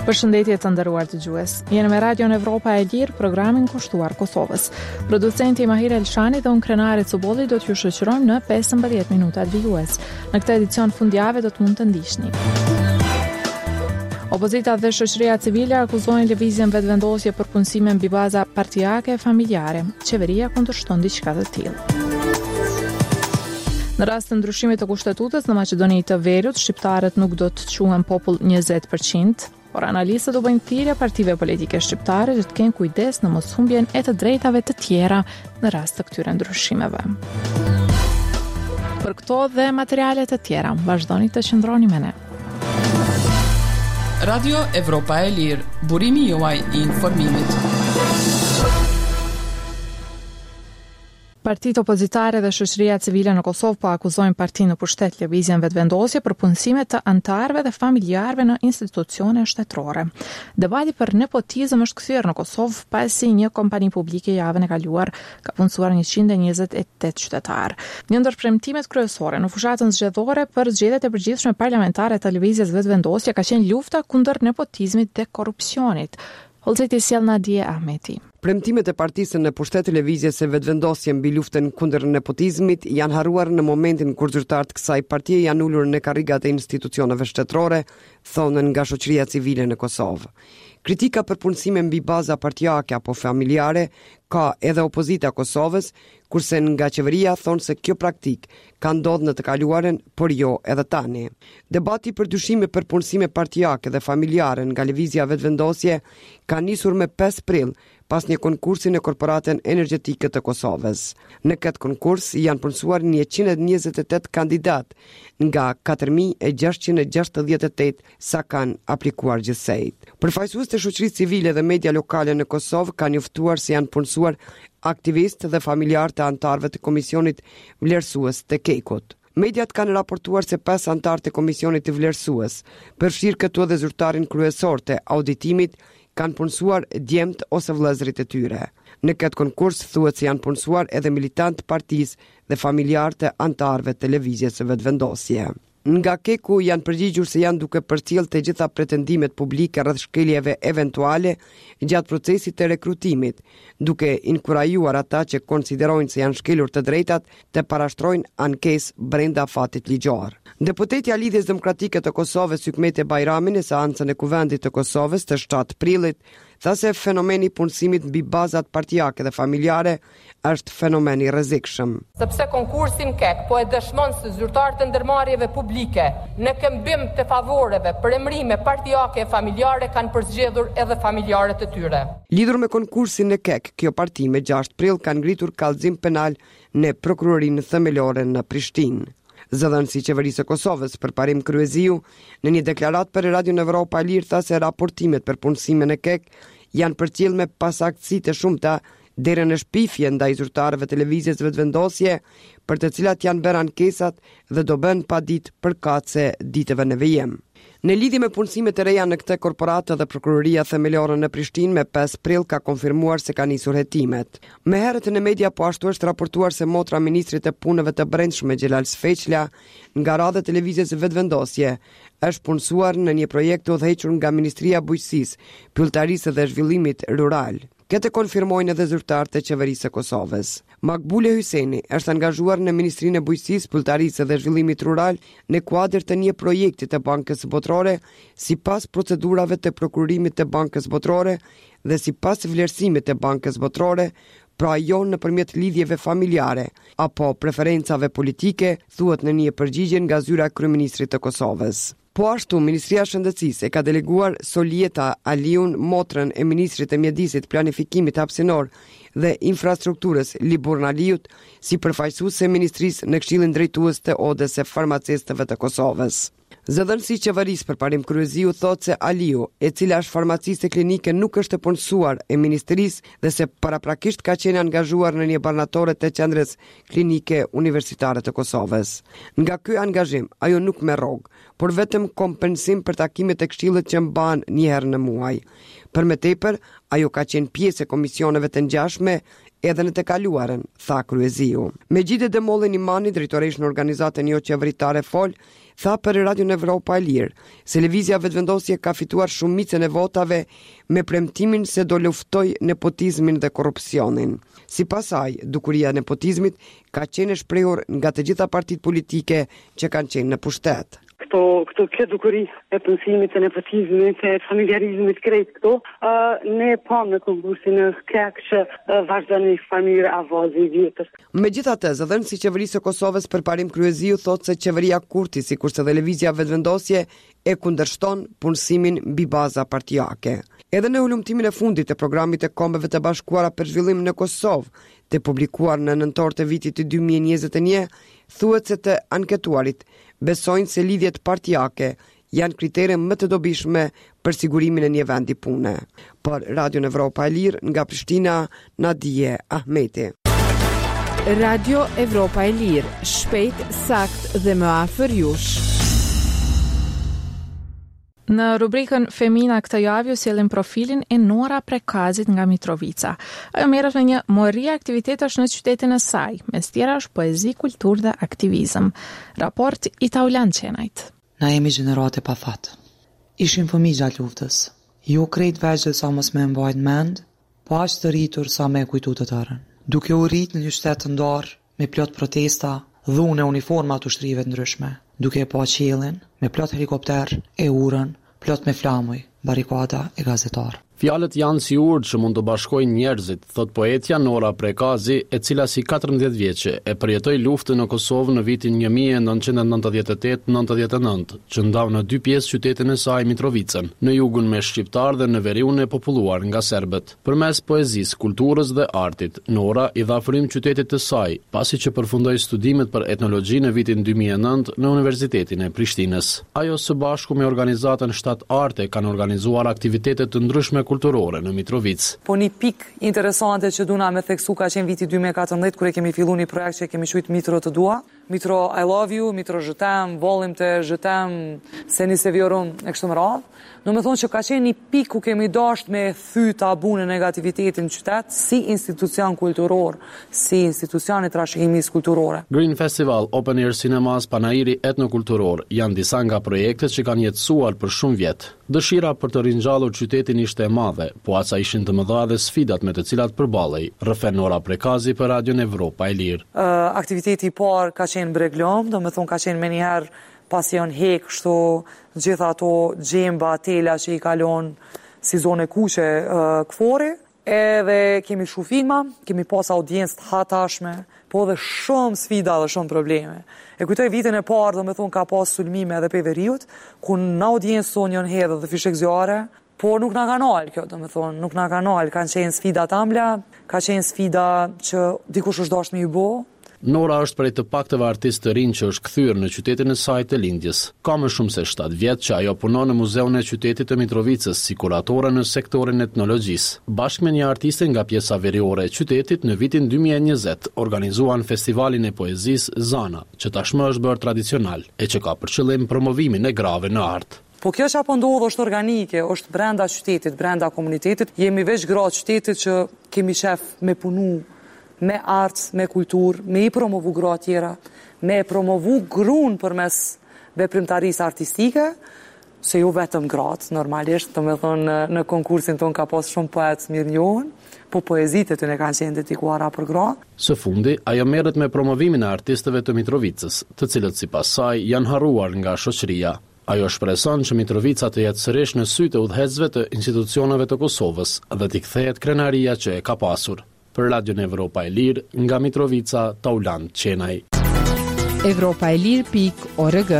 Përshëndetje të nderuar dëgjues. Jeni me Radion Evropa e Lirë, programin kushtuar Kosovës. Producenti Mahir Elshani dhe unë Krenari Cubolli do t'ju shoqërojmë në 15 minutat vijues. Në këtë edicion fundjavë do të mund të ndiqni. Opozita dhe shoqëria civile akuzojnë lëvizjen vetëvendosje për punësime mbi baza partijake e familjare. Qeveria kundërshton diçka të tillë. Në rast të ndryshimit të kushtetutës në Maqedoni të Veriut, shqiptarët nuk do të quhen popull 20%, por analistët u bëjnë thirrje partive politike shqiptare që të kenë kujdes në moshumbjen e të drejtave të tjera në rast të këtyre ndryshimeve. Për këto dhe materiale të tjera, vazhdoni të qëndroni me ne. Radio Evropa e Lirë, burimi juaj i informimit. Partitë opozitare dhe shoqëria civile në Kosovë po akuzojnë partinë në pushtet lëvizjen vetëvendosje për punësime të anëtarëve dhe familjarëve në institucione shtetërore. Debati për nepotizëm është kthyer në Kosovë pasi një kompani publike javën e kaluar ka punësuar 128 qytetarë. Një ndër premtimet kryesore në fushatën zgjedhore për zgjedhjet e përgjithshme parlamentare të lëvizjes vetëvendosje ka qenë lufta kundër nepotizmit dhe korrupsionit. Holzeti sjell Nadie Ahmeti. Premtimet e partisë në pushtet të lëvizjes së vetëvendosjes mbi luftën kundër nepotizmit janë harruar në momentin kur zyrtarët kësaj partie janë ulur në karrigat e institucioneve shtetërore, thonën nga shoqëria civile në Kosovë. Kritika për punësime mbi baza partijake apo familjare ka edhe opozita e Kosovës, kurse nga qeveria thonë se kjo praktik ka ndodhur në të kaluaren, por jo edhe tani. Debati për dyshime për punësime partijake dhe familjare nga lëvizja vetëvendosje ka nisur me 5 prill pas një konkursi në Korporatën Energjetike të Kosovës. Në këtë konkurs janë punësuar 128 kandidat nga 4668 sa kanë aplikuar gjithsejt. Përfaqësues të shoqërisë civile dhe media lokale në Kosovë kanë njoftuar se janë punësuar aktivistë dhe familjarë të anëtarëve të komisionit vlerësues të Kekut. Mediat kanë raportuar se 5 anëtarë të komisionit të vlerësues, përfshirë këtu edhe zyrtarin kryesor të auditimit, kanë punësuar djemt ose vëllezërit e tyre. Në këtë konkurs thuhet se janë punësuar edhe militantë partisë dhe familjarë të anëtarëve të lëvizjes së vetëvendosje. Nga Keku janë përgjigjur se janë duke përcjell të gjitha pretendimet publike rreth shkeljeve eventuale gjatë procesit të rekrutimit, duke inkurajuar ata që konsiderojnë se janë shkelur të drejtat të parashtrojnë ankesë brenda fatit ligjor. Deputetja e Lidhjes Demokratike të Kosovës Hykmete Bajrami në seancën e Kuvendit të Kosovës të 7 prillit tha se fenomeni punësimit mbi bazat partijake dhe familjare është fenomen i rrezikshëm. Sepse konkursi në KEK po e dëshmon se zyrtarët e ndërmarrjeve publike në këmbim të favoreve për emrime partijake e familjare kanë përzgjedhur edhe familjarët e tyre. Lidhur me konkursin në KEK, kjo parti me 6 prill ka ngritur kallëzim penal në prokurorinë themelore në Prishtinë. Zëdhënësi qeverisë së Kosovës përparim Kryeziu në një deklaratë për Radion Evropa Lirë tha se raportimet për punësimin e KEK janë përcjell me pasaktësi të shumta deri në shpifje ndaj zyrtarëve të lëvizjes vetëvendosje, për të cilat janë bërë ankesat dhe do bën pa ditë përkatëse ditëve në vijim. Në lidhje me punësimet e reja në këtë korporatë dhe prokuroria themelore në Prishtinë me 5 prill ka konfirmuar se ka nisur hetimet. Më herët në media po ashtu është raportuar se motra ministrit të punëve të brendshme Xhelal Sfeqla nga radhë të lëvizjes vetëvendosje është punësuar në një projekt të udhëhequr nga Ministria e Bujqësisë, Pyllëtarisë dhe Zhvillimit Rural. Këtë konfirmojnë edhe zyrtarët e qeverisë së Kosovës. Makbule Hyseni është angazhuar në Ministrinë e Bujqësisë, Pyllëtarisë dhe Zhvillimit Rural në kuadër të një projekti të Bankës Botërore, sipas procedurave të prokurimit të Bankës Botërore dhe sipas vlerësimit të Bankës Botërore, pra jo nëpërmjet lidhjeve familjare apo preferencave politike, thuhet në një përgjigje nga zyra e kryeministrit të Kosovës. Po ashtu, Ministria e Shëndetësisë e ka deleguar Solieta Aliun, motrën e Ministrit të Mjedisit, Planifikimit Hapësinor dhe Infrastrukturës Libur Naliut, si përfaqësuese e Ministrisë në Këshillin Drejtues të Odës së Farmacistëve të Kosovës. Zëdhënësi qeverisë përparim Kryeziu thotë se Aliu, e cila është farmaciste klinike, nuk është e punësuar e ministrisë dhe se paraprakisht ka qenë angazhuar në një barnatore të qendrës klinike universitare të Kosovës. Nga ky angazhim, ajo nuk merr rrogë, por vetëm kompensim për takimet e këshillit që mbahen një herë në muaj. Për më tepër, ajo ka qenë pjesë e komisioneve të ngjashme edhe në të kaluarën, tha Kryeziu. Megjithëse Demollën Imani, drejtoresh në organizatën jo qeveritare Fol, Tha për Radion Evropa e Lirë, se lëvizja vetëvendosje ka fituar shumicën e votave me premtimin se do luftoj nepotizmin dhe korrupsionin. Sipas saj, dukuria e nepotizmit ka qenë e shprehur nga të gjitha partitë politike që kanë qenë në pushtet. Kjo dukuri e punësimit, e nepotizmit, e familjarizmit krejt këto, ne pam në konkursin e KEK që vazhdon një familje avazi vjetër. Megjithatë, zëdhënësi i Qeverisë së Kosovës përparim Kryeziu thotë se qeveria Kurti, sikurse dhe lëvizja vetëvendosje, e kundërshton punësimin mbi baza partijake. Edhe në ulëmtimin e fundit të programit të Kombeve të Bashkuara për zhvillim në Kosovë, të publikuar në nëntor të vitit të 2021, thuhet se të anketuarit besojnë se lidhjet partijake janë kritere më të dobishme për sigurimin e një vendi pune. Për Radio Evropa e Lirë, nga Prishtina, Nadije Ahmeti. Radio Evropa e Lirë, shpejt, sakt dhe më afër jush. Në rubrikën Femina këtë javë sjellim profilin e Nora Prekazit nga Mitrovica. Ajo merret me një morri aktivitetesh në qytetin e saj, mes tjerash poezi, kulturë dhe aktivizëm. Raport i Taulan Qenajt. Na jemi gjenerate pa fat. Ishim fëmijë gjatë luftës. Jo krejt vegjël sa mos me mbajt mend, po aq të rritur sa me kujtu të tërën. Duke u rrit në një shtet të ndarë, me plot protesta, dhune uniforma të ushtrive të ndryshme, duke e pa qiellin, me plot helikopter, e urën, plot me flamuj, barikada e gazetar. Fjalët janë si urdhë që mund të bashkojnë njerëzit, thot poetja Nora Prekazi, e cila si 14 vjeçe e përjetoi luftën në Kosovë në vitin 1998-99, që ndau në dy pjesë qytetin e saj Mitrovicën, në jugun me shqiptar dhe në veriun e populluar nga serbët. Përmes poezisë, kulturës dhe artit, Nora i dha frymë qytetit të saj, pasi që përfundoi studimet për etnologji në vitin 2009 në Universitetin e Prishtinës. Ajo së bashku me organizatën Shtat Arte kanë organizuar aktivitete të ndryshme kulturore në Mitrovic. Po një pik interesante që duna me theksu ka qenë viti 2014, kur e kemi fillu një projekt që e kemi quajtur Mitro të dua. Mitro I love you, Mitro je t'aime, volim të je t'aime, se një se vjorum e kështu më radhë. Do me thonë që ka qenë një pik ku kemi dasht me thy tabun e negativitetin në qytet si institucion kulturor, si institucion e trashëgimis kulturore. Green Festival, Open Air Cinemas, Panairi etnokulturor janë disa nga projektet që kanë jetësuar për shumë vjet. Dëshira për të ringjallur qytetin ishte e madhe, po aca ishin të mëdha dhe sfidat me të cilat përballej. Rrëfen Nora Prekazi për Radion Evropa e Lirë. Aktiviteti i parë ka qenë breglom, do me thonë ka qenë menjëherë pasion hek, kështu gjitha ato gjemba, tela që i kalon si zone kuqe këfori, edhe kemi shu filma, kemi pas audiencë të hatashme, po dhe shumë sfida dhe shumë probleme. E kujtoj vitin e parë, do me thonë ka pas sulmime edhe pe veriut, ku në audiencë sonë njën hedhe dhe fishek zjarë, por nuk na ka nalë kjo, do me thonë, nuk na ka nalë, kanë qenë sfida tambla, ka qenë sfida që dikush është dashtë me ju bo. Nora është prej të paktëve artistë të rinj që është kthyer në qytetin e saj të lindjes. Ka më shumë se 7 vjet që ajo punon në Muzeun e Qytetit të Mitrovicës si kuratore në sektorin etnologjisë. Bashkë me një artiste nga pjesa veriore e qytetit, në vitin 2020 organizuan festivalin e poezisë Zana, që tashmë është bërë tradicional e që ka për qëllim promovimin e grave në art. Po kjo që apo ndodhë është organike, është brenda qytetit, brenda komunitetit. Jemi veç gratë qytetit që kemi shef me punu me art, me kultur, me i promovu gra tjera, me promovu grun përmes veprimtarisë artistike, se jo vetëm gratë, normalisht, të me thonë në konkursin ton ka pas shumë poetë mirë njohën, po poezit e të ne kanë qenë dedikuara për gra. Së fundi, ajo merret me promovimin e artistëve të Mitrovicës, të cilët sipas saj janë harruar nga shoqëria. Ajo shpreson që Mitrovica të jetë sërish në sy të udhëheqësve të institucioneve të Kosovës dhe t'i kthehet krenaria që e ka pasur. Për Radion Evropa e Lirë, nga Mitrovica, Taulan Qenaj. Evropaelir.org.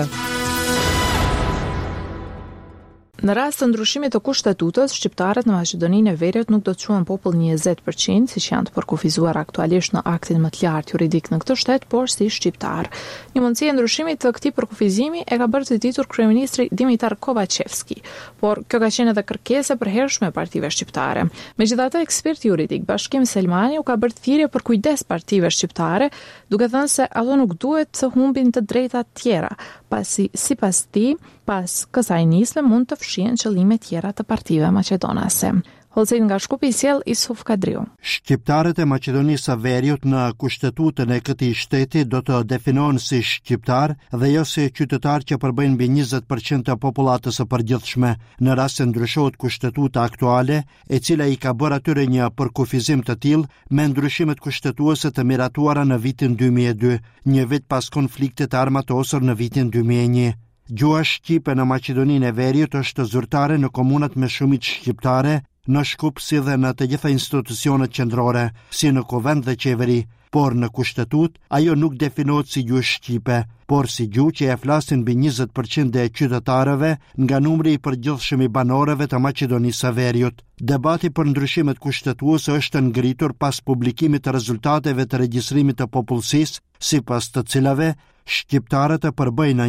Në rast të ndryshimit të kushtetutës, shqiptarët në Maqedoninë e Veriut nuk do të quhen popull 20%, siç janë të përkufizuar aktualisht në aktin më të lartë juridik në këtë shtet, por si shqiptar. Një mundësi e ndryshimit të këtij përkufizimi e ka bërë të ditur kryeministri Dimitar Kovacevski, por kjo ka qenë edhe kërkesë e përhershme e partive shqiptare. Megjithatë, eksperti juridik Bashkim Selmani u ka bërë thirrje për kujdes partive shqiptare, duke thënë se ato nuk duhet të humbin të drejta të tjera, pasi sipas tij, pas kësaj nisme mund të fshihen qëllime tjera të partive maqedonase. Hollësit nga Shkupi sjell Isuf Kadriu. Shqiptarët e Maqedonisë së Veriut në kushtetutën e këtij shteti do të definohen si shqiptar dhe jo si qytetar që përbëjnë mbi 20% të popullatës së përgjithshme, në rast se ndryshohet kushtetuta aktuale, e cila i ka bërë atyre një përkufizim të tillë me ndryshimet kushtetuese të miratuara në vitin 2002, një vit pas konfliktit armatosur në vitin 2001. Gjuha shqipe në Maqedoninë e Veriut është zyrtare në komunat me shumicë shqiptare, në Shkup si dhe në të gjitha institucionet qendrore, si në Kuvend dhe qeveri, por në kushtetut ajo nuk definohet si gjuhë shqipe, por si gjuhë që e flasin mbi 20% e qytetarëve nga numri i përgjithshëm i banorëve të Maqedonisë së Veriut. Debati për ndryshimet kushtetuese është ngritur pas publikimit të rezultateve të regjistrimit të popullsisë, sipas të cilave shqiptarët e përbëjnë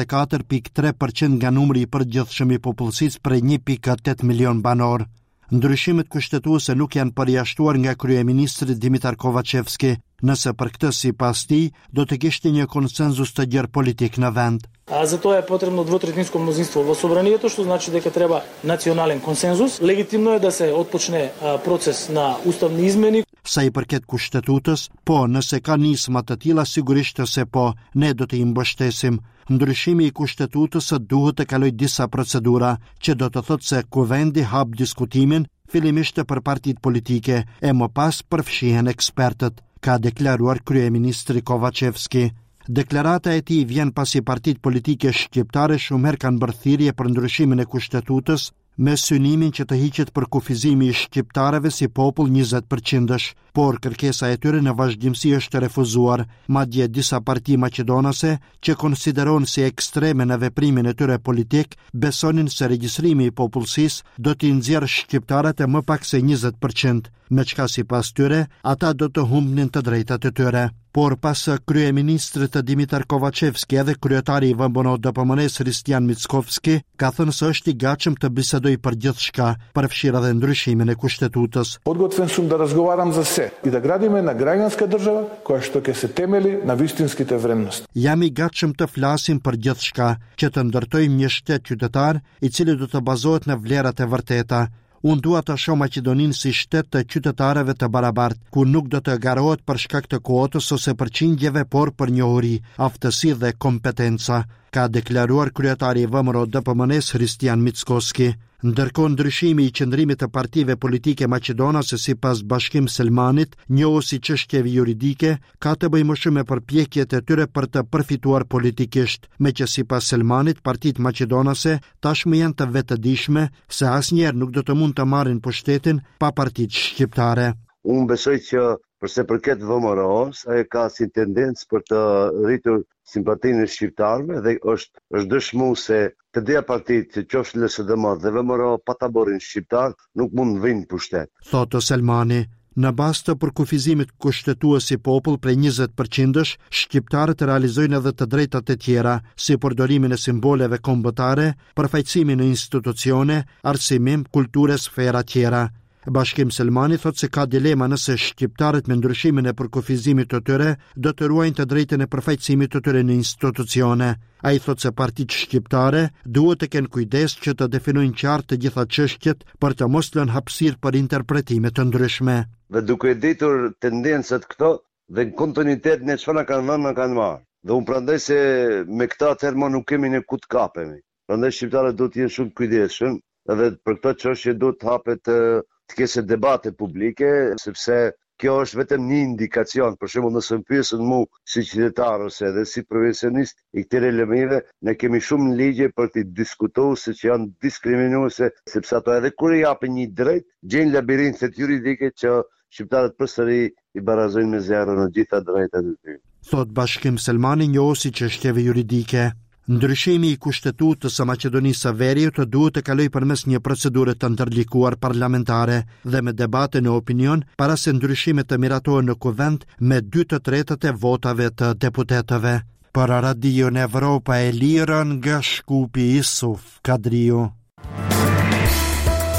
24.3% nga numri i përgjithshëm i popullsisë për 1.8 milion banor. Ndryshimet kushtetuese nuk janë përjashtuar nga kryeministri Dimitar Kovacevski, nëse për këtë sipas tij do të kishte një konsenzus të gjerë politik në vend. За тоа е потребно двотретинско мнозинство во собранието, што значи дека треба национален консензус. Легитимно е да се отпочне процес на уставни измени. Sa i përket kushtetutës, po, nëse ka nisma të tilla sigurisht se po, ne do të i mbështesim. Ndryshimi i kushtetues duhet të kalojë disa procedura, që do të thotë se Kuvendi hap diskutimin fillimisht për partitë politike e më pas përfshihen ekspertët, ka deklaruar kryeministri Kovacevski. Deklarata e tij vjen pasi partitë politike shqiptare shumë herë kanë bërë thirrje për ndryshimin e kushtetues me synimin që të hiqet përkufizimi i shqiptarëve si popull 20%, por kërkesa e tyre në vazhdimsi është refuzuar, madje disa parti maqedonase që konsiderohen si ekstreme në veprimin e tyre politik, besonin se regjistrimi i popullsisë do t'i nxjerrë shqiptarët e më pak se 20%, me çka sipas tyre ata do të humbnin të drejtat e tyre. Por pas kryeministrit Dimitar Kovacevski edhe kryetari i VBN DPMN-s Hristijan Mickovski ka thënë se është i gatshëm të bisedojë për gjithçka, përfshirë edhe ndryshimin e kushtetutës. Подготвен сум да разговарам за се и да градиме на граѓанска држава која што ќе се темели на вистинските вредности. Jam i gatshëm të flasim për gjithçka, që të ndërtojmë një shtet qytetar i cili do të bazohet në vlerat e vërteta. Unë dua të shoh Maqedoninë si shtet të qytetarëve të barabartë, ku nuk do të garohet për shkak të kuotës ose përqindjeve, por për njohuri, aftësi dhe kompetenca, ka deklaruar kryetari i VMRO DPMN-s Hristijan Mickovski. Ndërkohë ndryshimi i qëndrimit të partive politike maqedonase sipas Bashkim Selmanit, njohur si çështjeve juridike, ka të bëjë më shumë me përpjekjet e tyre për të përfituar politikisht, meqë sipas Selmanit partitë maqedonase tashmë janë të vetëdijshme se asnjëherë nuk do të mund të marrin pushtetin pa partitë shqiptare. Unë besoj që përse përket VMRO-s, ai ka si tendencë për të rritur simpatinë e shqiptarëve dhe është dëshmuar se të dyja partitë, qofsh LSDM dhe VMRO, pa taborin shqiptar, nuk mund të vinë pushtet. Thotë Selmani. Në bazë të përkufizimit kushtetues si popull prej 20%, shqiptarët realizojnë edhe të drejtat e tjera, si përdorimin e simboleve kombëtare, përfaqësimin në institucione, arsimim, kulturë, sfera tjera. Bashkim Selmani thotë se ka dilema nëse shqiptarët me ndryshimin e përkufizimit të tyre do të ruajnë të drejtën e përfaqësimit të tyre në institucione. Ai thotë se partitë shqiptare duhet të kenë kujdes që të definojnë qartë të gjitha çështjet për të mos lënë hapësirë për interpretime të ndryshme. Dhe duke ditur tendencat këto dhe në kontinuitet në çfarë na kanë marrë. Dhe unë prandaj se me këta terma nuk kemi ne ku të kapemi. Prandaj shqiptarët duhet të jenë shumë kujdesshëm edhe për këtë çështje duhet të hapet të kese debate publike, sepse kjo është vetëm një indikacion. Për shembull, nëse më pyesën mua si qytetar ose edhe si profesionist i këtyre lëmeve, ne kemi shumë ligje për të diskutuar se që janë diskriminuese, sepse ato edhe kur i japin një drejt, gjejnë labirintet juridike që shqiptarët përsëri i barazojnë me zero në gjitha drejtat e tyre. Thot Bashkim Selmani, njohur si çështjeve juridike. Ndryshimi i kushtetutës së Maqedonisë së Veriut duhet të kalojë përmes një procedure të ndërlikuar parlamentare dhe me debate në opinion para se ndryshimet të miratohen në Kuvend me 2/3 e votave të deputetëve. Për Radion Evropa e Lirë nga Shkupi Isuf Kadriu.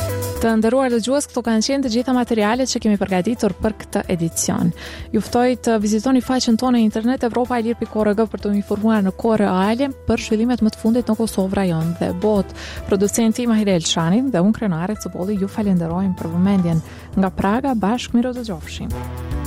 Të nderuar dëgjues, këto kanë qenë të gjitha materialet që kemi përgatitur për këtë edicion. Ju ftoj të vizitoni faqen tonë në internet evropailir.org për të informuar në kohë reale për zhvillimet më të fundit në Kosovë, rajon dhe botë. Producenti Mahire Elshani dhe unë Krenare Cëbolli ju falenderojmë për vëmendjen. Nga Praga, bashkë miro të gjofshim.